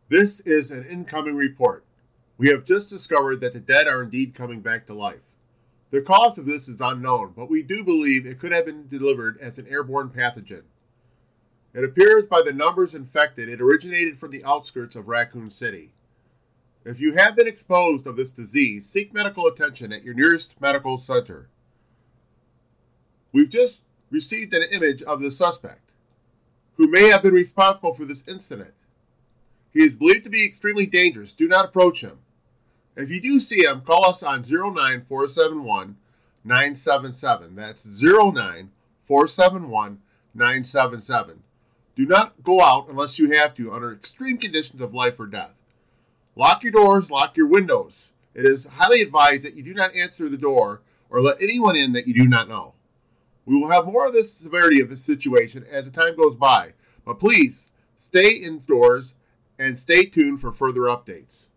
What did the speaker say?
This is an incoming report. We have just discovered that the dead are indeed coming back to life. The cause of this is unknown, but we do believe it could have been delivered as an airborne pathogen. It appears by the numbers infected it originated from the outskirts of Raccoon City. If you have been exposed of this disease, seek medical attention at your nearest medical center. We've just received an image of the suspect, who may have been responsible for this incident. He is believed to be extremely dangerous. Do not approach him. If you do see him, call us on 09471 977. That's 09471 977. Do not go out unless you have to under extreme conditions of life or death. Lock your doors, lock your windows. It is highly advised that you do not answer the door or let anyone in that you do not know. We will have more of this severity of this situation as the time goes by, but please stay indoors and stay tuned for further updates.